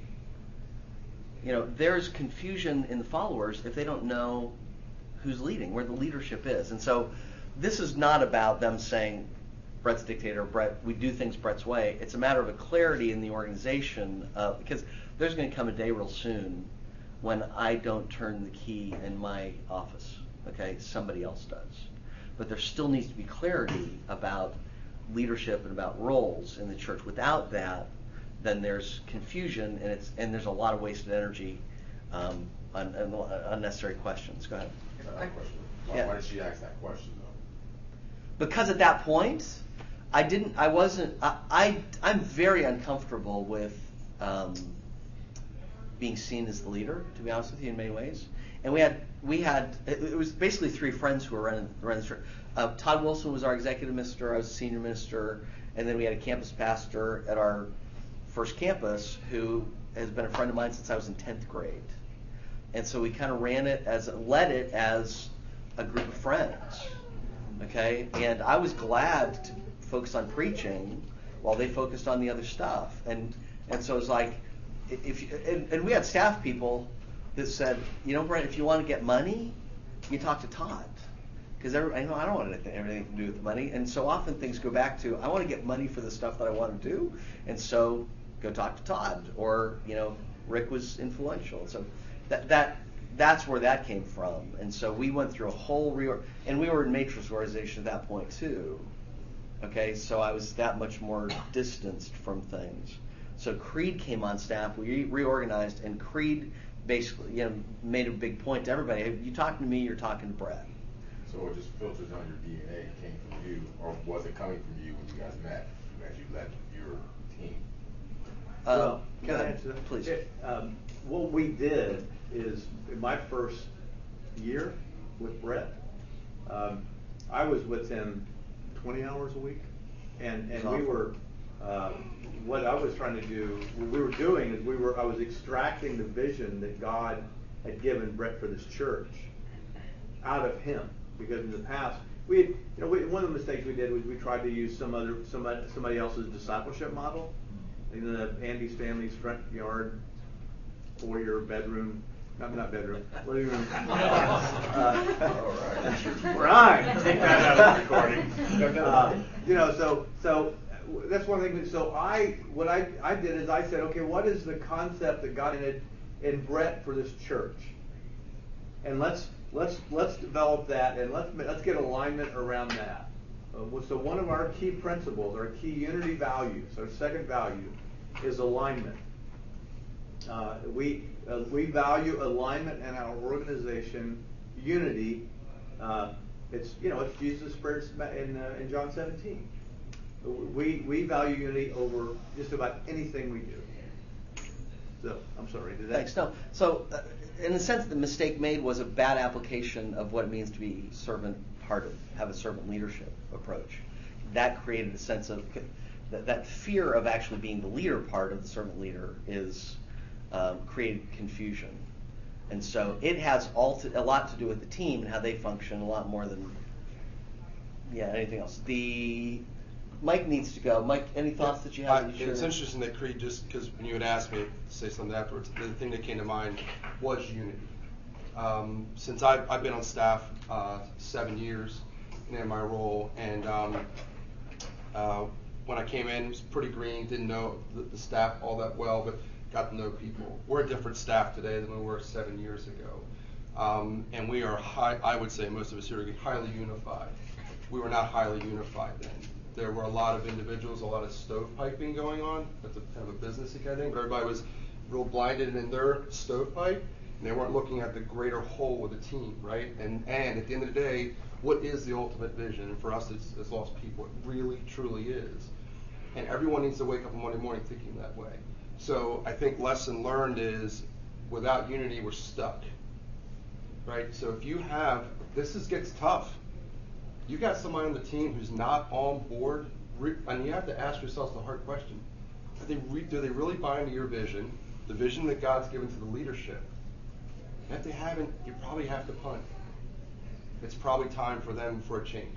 You know, there's confusion in the followers if they don't know who's leading, where the leadership is. And so this is not about them saying, Brett's dictator, Brett, we do things Brett's way. It's a matter of a clarity in the organization, uh, because there's going to come a day real soon when I don't turn the key in my office, okay? Somebody else does. But there still needs to be clarity about leadership and about roles in the church. Without that, then there's confusion, and it's and there's a lot of wasted energy, um, un, un, unnecessary questions. Go ahead. I have a question. Why, Yeah. why did she ask that question though? Because at that point, I didn't. I wasn't. I. I I'm very uncomfortable with um, being seen as the leader. To be honest with you, in many ways. And we had we had it, it was basically three friends who were running running the church. Uh, Todd Wilson was our executive minister. I was a senior minister, and then we had a campus pastor at our first campus who has been a friend of mine since I was in tenth grade. And so we kind of ran it as led it as a group of friends. Okay, and I was glad to focus on preaching while they focused on the other stuff. And and so it was like, if you, and, and we had staff people that said, you know, Brent, if you want to get money, you talk to Todd, because I know I don't want anything, everything to do with the money. And so often things go back to, I want to get money for the stuff that I want to do, and so go talk to Todd. Or, you know, Rick was influential, so that that. That's where that came from. And so we went through a whole reorg, and we were in matrix organization at that point too. Okay, so I was that much more distanced from things. So Creed came on staff, we reorganized, and Creed basically, you know, made a big point to everybody. Hey, you talking to me, you're talking to Brett. So it just filters on your D N A. It came from you, or was it coming from you when you guys met, as you led your team? Uh, well, go can I ahead, answer that? please. It, um, what we did is, in my first year with Brett, um, I was with him twenty hours a week, and and we were. Uh, what I was trying to do, what we were doing is we were. I was extracting the vision that God had given Brett for this church out of him, because in the past we, had, you know, we, one of the mistakes we did was we tried to use some other somebody somebody else's discipleship model. In the Andy Stanley's front yard, foyer, bedroom, not not bedroom, living room. Uh, Right, take that out of the recording. Uh, you know, so so that's one thing. So I, what I I did is I said, okay, what is the concept that God in in Brett for this church? And let's let's let's develop that, and let's let's get alignment around that. Uh, so one of our key principles, our key unity values, our second value, is alignment. Uh, we uh, we value alignment in our organization, unity, uh, It's, you know, it's Jesus' words in, uh, in John seventeen. We, we value unity over just about anything we do. So, I'm sorry, did that? Thanks. No. So, uh, in a sense, the mistake made was a bad application of what it means to be servant-hearted, have a servant leadership approach. That created a sense of that, that fear of actually being the leader part of the servant leader is um, created confusion, and so it has all to, a lot to do with the team and how they function, a lot more than yeah anything else. The Mike needs to go. Mike, any thoughts that you have? I, that you it's share? interesting that Creed, just because when you had asked me to say something afterwards, the thing that came to mind was unity. Um, since I've, I've been on staff uh, seven years in my role, and um, uh, when I came in, it was pretty green, didn't know the, the staff all that well, but got to know people. We're a different staff today than we were seven years ago. Um, and we are, high, I would say most of us here are highly unified. We were not highly unified then. There were a lot of individuals, a lot of stovepiping going on. That's a kind of a businessy kind of thing, but everybody was real blinded in their stovepipe, and they weren't looking at the greater whole of the team, right? And and at the end of the day, what is the ultimate vision? And for us as, as lost people, it really, truly is. And everyone needs to wake up on Monday morning thinking that way. So I think lesson learned is, without unity, we're stuck, right? So if you have, this is gets tough. You got somebody on the team who's not on board, re- and you have to ask yourself the hard question: Do they, re- do they really buy into your vision, the vision that God's given to the leadership? And if they haven't, you probably have to punt. It's probably time for them for a change.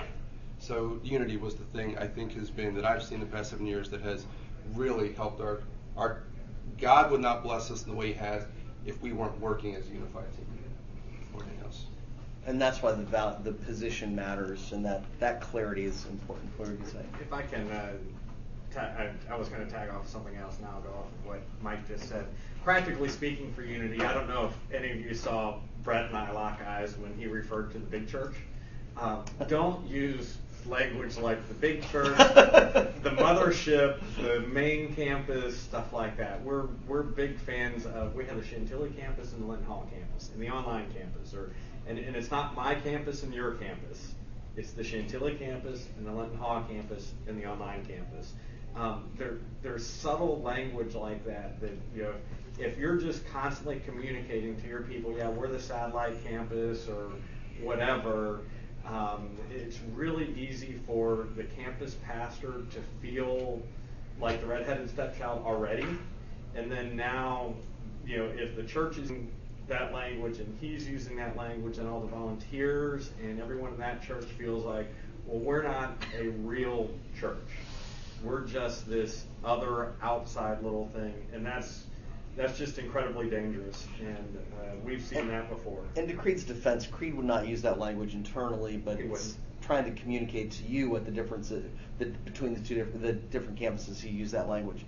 So unity was the thing I think has been that I've seen the past seven years that has really helped our our. God would not bless us in the way He has if we weren't working as a unified team. More than else. And that's why the val- the position matters, and that, that clarity is important. What were you saying? If I can, uh, ta- I, I was going to tag off something else now, go off of what Mike just said. Practically speaking for unity, I don't know if any of you saw Brett and I lock eyes when he referred to the big church. Um, don't use language like the big church, the mothership, the main campus, stuff like that. We're we're big fans of, we have the Chantilly campus and the Linton Hall campus and the online campus, or and, and it's not my campus and your campus. It's the Chantilly campus and the Linton Hall campus and the online campus. Um, there there's subtle language like that that, you know, if you're just constantly communicating to your people, yeah, we're the satellite campus or whatever. Um, it's really easy for the campus pastor to feel like the redheaded stepchild already, and then now, you know, if the church is using that language and he's using that language, and all the volunteers and everyone in that church feels like, well, we're not a real church. We're just this other outside little thing, and that's that's just incredibly dangerous, and uh, we've seen that before. And to Creed's defense, Creed would not use that language internally, but He it's wouldn't. trying to communicate to you what the difference is the, between the two different, the different campuses who use that language.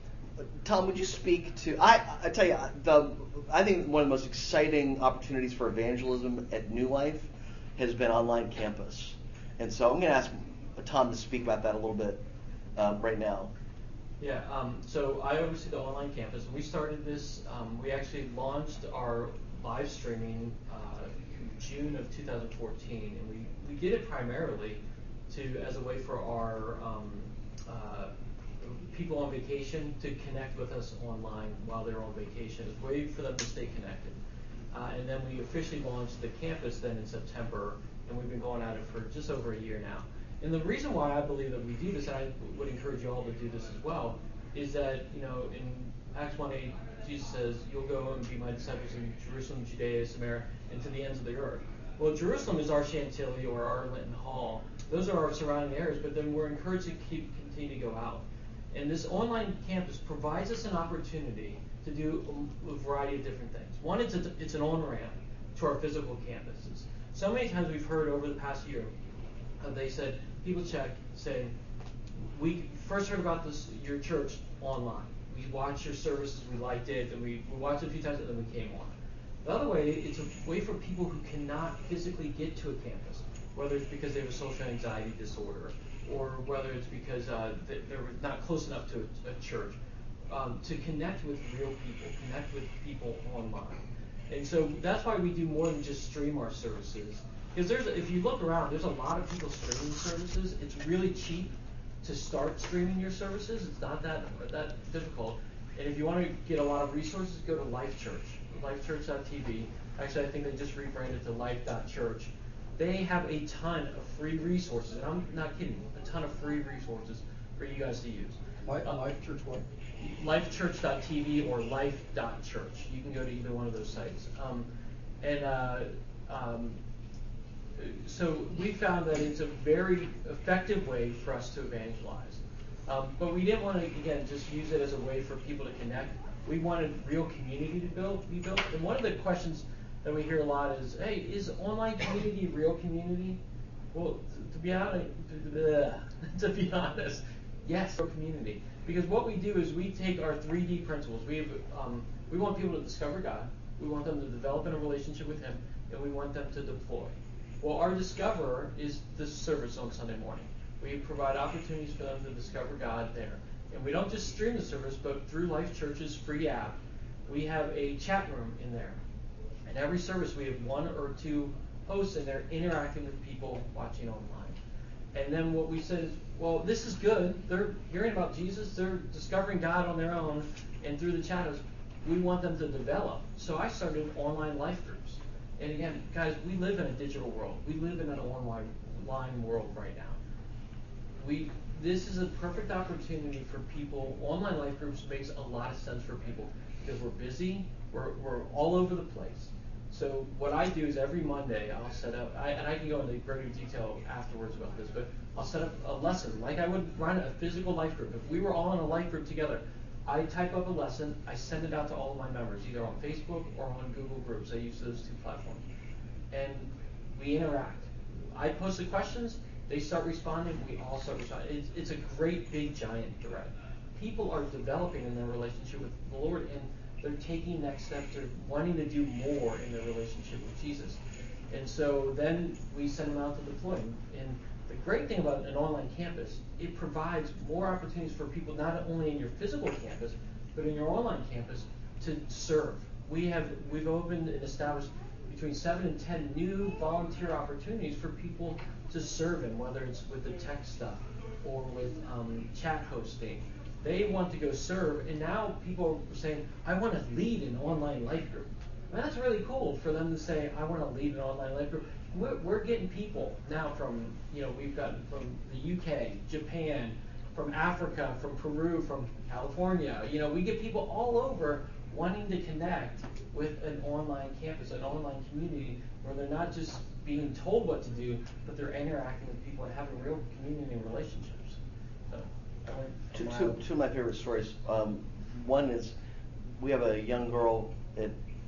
Tom, would you speak to? I I tell you, the I think one of the most exciting opportunities for evangelism at New Life has been online campus, and so I'm going to ask Tom to speak about that a little bit um, right now. Yeah, um, so I oversee the online campus. We started this, um, we actually launched our live streaming uh, in June of two thousand fourteen, and we, we did it primarily to as a way for our um, uh, people on vacation to connect with us online while they're on vacation. It was a way for them to stay connected. Uh, and then we officially launched the campus then in September, and we've been going at it for just over a year now. And the reason why I believe that we do this, and I would encourage you all to do this as well, is that, you know, in Acts one eight, Jesus says, you'll go and be my disciples in Jerusalem, Judea, Samaria, and to the ends of the earth. Well, Jerusalem is our Chantilly or our Linton Hall. Those are our surrounding areas, but then we're encouraged to keep continue to go out. And this online campus provides us an opportunity to do a, a variety of different things. One, it's, a, it's an on-ramp to our physical campuses. So many times we've heard over the past year, uh, they said, people check, say, we first heard about this your church online. We watched your services, we liked it, and we, we watched it a few times, and then we came on. The other way, it's a way for people who cannot physically get to a campus, whether it's because they have a social anxiety disorder, or whether it's because uh, they're not close enough to a, a church, um, to connect with real people, connect with people online. And so that's why we do more than just stream our services. Because there's, if you look around, there's a lot of people streaming services. It's really cheap to start streaming your services. It's not that that difficult. And if you want to get a lot of resources, go to Life Church, life church dot t v. Actually, I think they just rebranded to life dot church. They have a ton of free resources, and I'm not kidding, a ton of free resources for you guys to use. Life, um, Life Church what? life church dot t v or life dot church. You can go to either one of those sites. Um, and uh, um, so we found that it's a very effective way for us to evangelize. Um, but we didn't want to, again, just use it as a way for people to connect. We wanted real community to build, be built. And one of the questions that we hear a lot is, hey, is online community real community? Well, to, to be honest, to, to be honest, yes, real community. Because what we do is we take our three D principles. We have, um, we want people to discover God. We want them to develop in a relationship with Him, and we want them to deploy. Well, our discoverer is the service on Sunday morning. We provide opportunities for them to discover God there. And we don't just stream the service, but through Life Church's free app, we have a chat room in there. And every service, we have one or two hosts in there interacting with people watching online. And then what we said is, well, this is good. They're hearing about Jesus. They're discovering God on their own. And through the channels, we want them to develop. So I started online life groups. And again, guys, we live in a digital world. We live in an online, online world right now. We This is a perfect opportunity for people. Online life groups makes a lot of sense for people because we're busy. We're, we're all over the place. So what I do is every Monday I'll set up, I, and I can go into greater detail afterwards about this, but I'll set up a lesson like I would run a physical life group. If we were all in a life group together, I type up a lesson, I send it out to all of my members, either on Facebook or on Google Groups. I use those two platforms. And we interact. I post the questions, they start responding, we all start responding. It's, it's a great, big, giant thread. People are developing in their relationship with the Lord, and they're taking next steps. They're wanting to do more in their relationship with Jesus. And so then we send them out to deploy. And the great thing about an online campus, it provides more opportunities for people not only in your physical campus, but in your online campus to serve. We have, we've opened and established between seven and ten new volunteer opportunities for people to serve in, whether it's with the tech stuff or with um, chat hosting. They want to go serve, and now people are saying, I want to lead an online life group. And that's really cool for them to say, I want to lead an online life group. We're, we're getting people now from, you know, we've gotten from the U K, Japan, from Africa, from Peru, from California. You know, we get people all over wanting to connect with an online campus, an online community where they're not just being told what to do, but they're interacting with people and having real community and relationships. So, I went Two, a two, mile. two of my favorite stories. Um, one is we have a young girl at,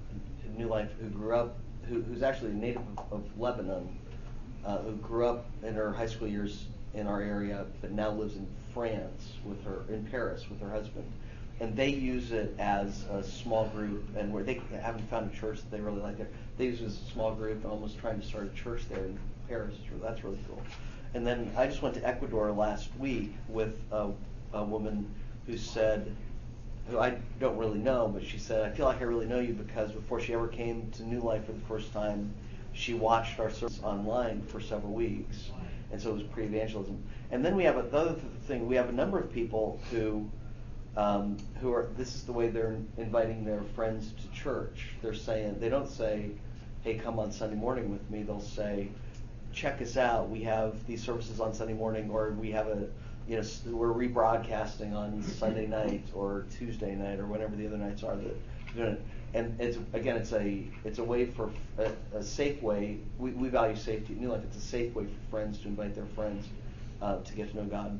at New Life who grew up, who, who's actually a native of, of Lebanon, uh, who grew up in her high school years in our area, but now lives in France with her, in Paris with her husband. And they use it as a small group, and where they haven't found a church that they really like there. They use it as a small group, and almost trying to start a church there in Paris. That's really cool. And then I just went to Ecuador last week with a, a woman who said, who I don't really know, but she said, I feel like I really know you because before she ever came to New Life for the first time, she watched our service online for several weeks. And so it was pre-evangelism. And then we have another thing, we have a number of people who Um, who are, this is the way they're inviting their friends to church. They're saying, they don't say, hey, come on Sunday morning with me. They'll say, check us out. We have these services on Sunday morning, or we have a, you know, we're rebroadcasting on Sunday night or Tuesday night or whatever the other nights are that we're doing it. And it's, again, it's a, it's a way for, a, a safe way. We, we value safety at New Life. It's a safe way for friends to invite their friends uh, to get to know God.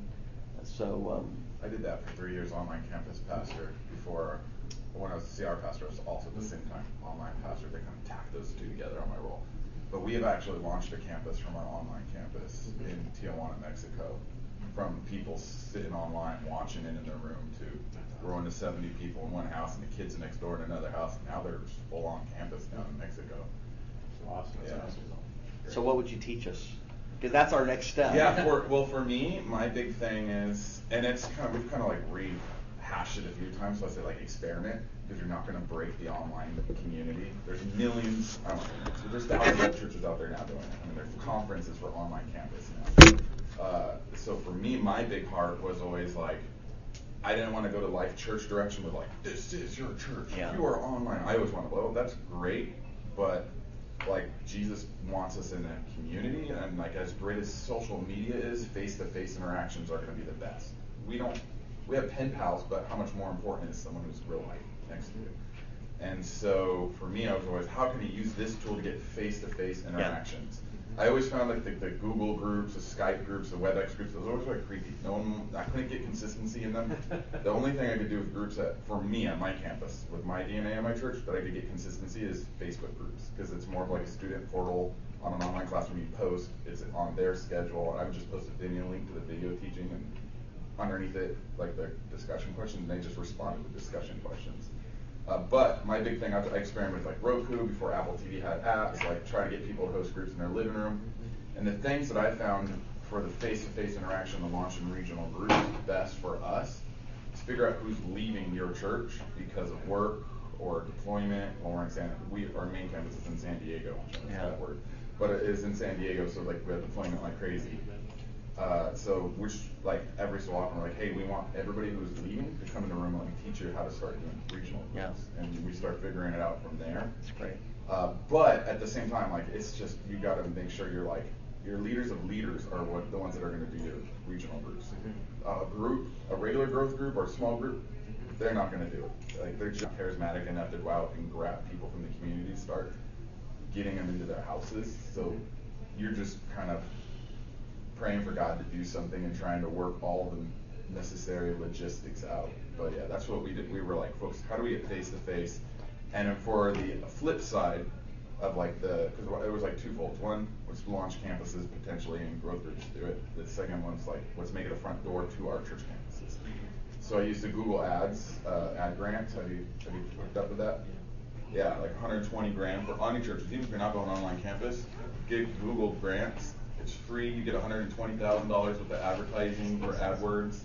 So, um, I did that for three years, online campus pastor, before, when I was a C R pastor, I was also at the same time online pastor. They kind of tacked those two together on my role. But we have actually launched a campus from our online campus in Tijuana, Mexico, from people sitting online, watching it in their room, to growing to seventy people in one house and the kids next door in another house. And now they're full on campus down in Mexico. That's awesome. That's Yeah. awesome. so what would you teach us? Because that's our next step. Yeah, for, well, for me, my big thing is, and it's kind of, we've kind of like hashed it a few times, so I say like experiment, because you're not going to break the online community. There's millions, I don't know, so there's thousands of churches out there now doing it. I mean, there's conferences for online campus now. Uh, so for me, my big heart was always like, I didn't want to go to Life Church direction with like, this is your church, Yeah. you are online. I always want to, well, that's great, but like Jesus wants us in a community, and like as great as social media is, face-to-face interactions are going to be the best. We don't, we have pen pals, but how much more important is someone who's real life next to you? And so for me, I was always, how can I use this tool to get face-to-face interactions? Yeah. I always found like the, the Google groups, the Skype groups, the WebEx groups, those were always like creepy. No one, I couldn't get consistency in them. The only thing I could do with groups that, for me on my campus, with my D N A on my church, that I could get consistency is Facebook groups, because it's more of like a student portal on an online classroom. You post, it's on their schedule. I would just post a Vimeo link to the video teaching, and underneath it, like the discussion questions, and they just responded with discussion questions. Uh, but my big thing, I, I experimented with like Roku before Apple T V had apps, like try to get people to host groups in their living room. And the things that I found for the face-to-face interaction, the launch and regional groups, best for us is figure out who's leaving your church because of work or deployment. Well, we're in San, we our main campus is in San Diego. Yeah. That word, but it is in San Diego, so like we have deployment like crazy. Uh, so which like every so often we're like, hey, we want everybody who's leaving to come in the room and let me teach you how to start doing regional groups. Yeah. And we start figuring it out from there. That's great. Uh, but at the same time, like it's just you got to make sure you're like your leaders of leaders are what the ones that are going to do your regional groups. Mm-hmm. A group, a regular growth group or a small group, they're not going to do it. Like they're just charismatic enough to go out and grab people from the community, start getting them into their houses. So you're just kind of praying for God to do something and trying to work all the necessary logistics out. But yeah, that's what we did. We were like, folks, how do we get face to face? And then for the flip side of like the, because it was like twofold. One was launch campuses potentially and growth groups do it. The second one's like, let's make it a front door to our church campuses. So I used the Google Ads uh, ad grants. Have you have you hooked up with that? Yeah, like one hundred twenty grand for any churches. Even if you're not going online campus, get Google grants. It's free. You get one hundred twenty thousand dollars with the advertising for AdWords,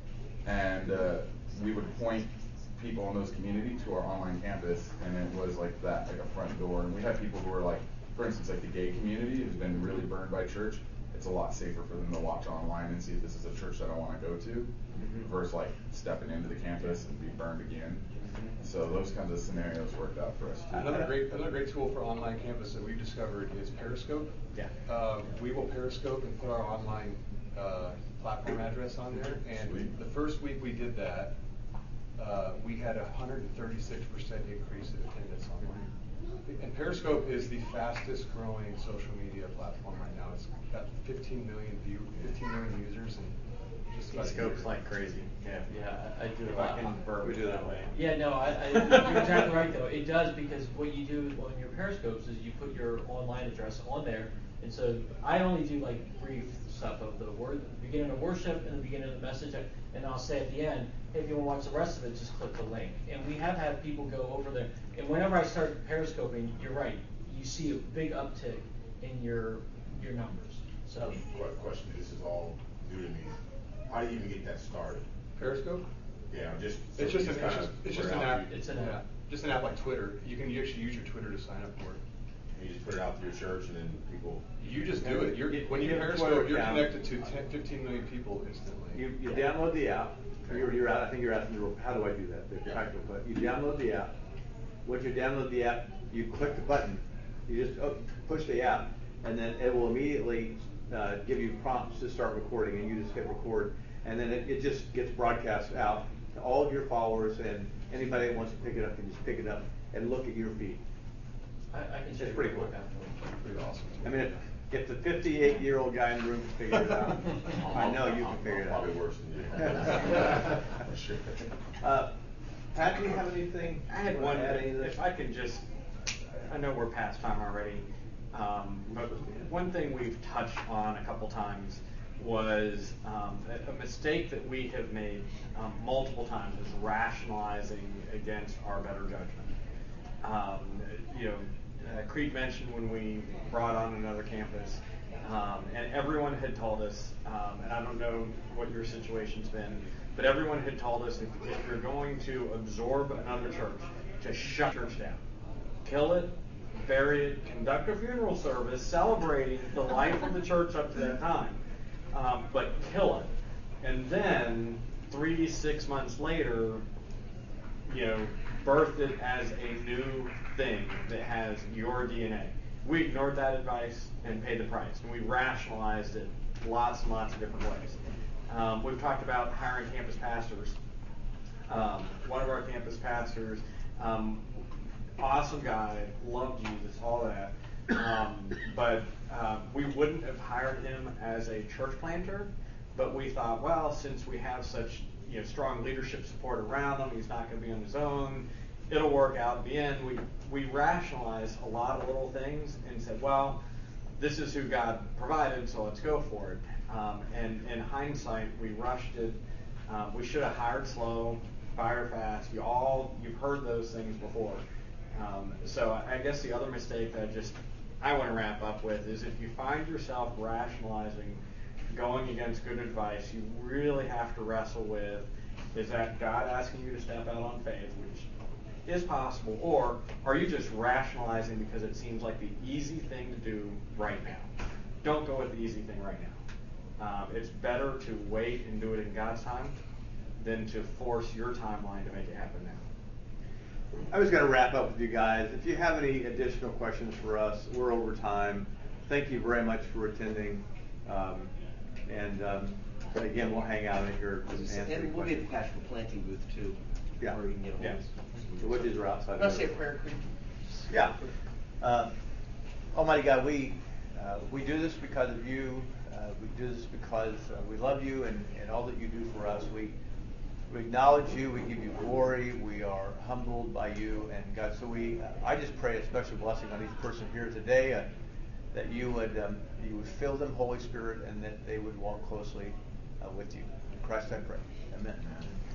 and uh, we would point people in those communities to our online campus, and it was like that, like a front door. And we had people who were like, for instance, like the gay community who's been really burned by church. It's a lot safer for them to watch online and see if this is a church that I want to go to, mm-hmm. versus like stepping into the campus and be burned again. Mm-hmm. So those kinds of scenarios worked out for us too. Another great, another great tool for online campus that we've discovered is Periscope. Yeah. Uh, we will Periscope and put our online uh, platform address on there. And Sweet. The first week we did that, uh, we had a one hundred thirty-six percent increase in attendance online. And Periscope is the fastest growing social media platform right now. It's got fifteen million view, fifteen million users, and just about Periscope's like crazy. Yeah, yeah, I, I do. If I can burp we do that way. Yeah, no, I, I, you're exactly right though. It does, because what you do on your Periscopes is you put your online address on there, and so I only do like brief stuff of the word, the beginning of worship and the beginning of the message, and I'll say at the end, hey, if you want to watch the rest of it, just click the link. And we have had people go over there, and whenever I start Periscoping, you're right, you see a big uptick in your your numbers. So, question, this is all new to me. How do you even get that started? Periscope? Yeah, just so it's just an, it's just, it's just an app. It's an yeah, app. Just an app like Twitter. You can actually use your Twitter to sign up for it. And you just put it out to your church, and then people. You just do it. You're, when you Periscope, you're connected to ten, fifteen million people instantly. You, you download the app. You're, you're out, I think you're asking, how do I do that? The practical part. You download the app. Once you download the app, you click the button. You just oh, push the app, and then it will immediately uh, give you prompts to start recording, and you just hit record, and then it, it just gets broadcast out to all of your followers, and anybody that wants to pick it up can just pick it up and look at your feed. I, I can show It's you pretty real cool. quick. Pretty awesome. I mean, if, if the fifty-eight-year-old guy in the room can figure it out, I know you can figure it out. Probably worse than you. For sure. Uh, Pat, do you have anything? I had you one, wanna add any to this? if I could just, I know we're past time already, um, but one thing we've touched on a couple times was um, a, a mistake that we have made um, multiple times is rationalizing against our better judgment. Um, you know, uh, Creed mentioned when we brought on another campus Um, and everyone had told us, um, and I don't know what your situation's been, but everyone had told us if, if you're going to absorb another church, to shut church down. Kill it, bury it, conduct a funeral service celebrating the life of the church up to that time, um, but kill it. And then, three, six months later, you know, birth it as a new thing that has your D N A. We ignored that advice and paid the price, and we rationalized it lots and lots of different ways. Um, we've talked about hiring campus pastors. Um, one of our campus pastors, um, awesome guy, loved Jesus, all that, um, but uh, we wouldn't have hired him as a church planter, but we thought, well, since we have such you know strong leadership support around him, he's not going to be on his own, it'll work out in the end. We we rationalized a lot of little things and said, well, this is who God provided, so let's go for it. Um, and in hindsight, we rushed it. Um, we should have hired slow, fire fast. You all, you've heard those things before. Um, so I, I guess the other mistake that I just I want to wrap up with is if you find yourself rationalizing going against good advice, you really have to wrestle with, is that God asking you to step out on faith, which is possible, or are you just rationalizing because it seems like the easy thing to do right now? Don't go with the easy thing right now. Um, it's better to wait and do it in God's time than to force your timeline to make it happen now. I was going to wrap up with you guys. If you have any additional questions for us, we're over time. Thank you very much for attending. Um, and um, again, we'll hang out in here and answer any And we'll be at the questions. Pastoral Planting booth too. Yeah. Where you can get a hold Yeah. of us. The witches are outside. I'll say a prayer, Creed. Yeah. Uh, Almighty God, we uh, we do this because of you. Uh, we do this because uh, we love you and, and all that you do for us. We we acknowledge you. We give you glory. We are humbled by you. And God, so we uh, I just pray a special blessing on each person here today, uh, that you would um, you would fill them, Holy Spirit, and that they would walk closely uh, with you. In Christ I pray. Amen.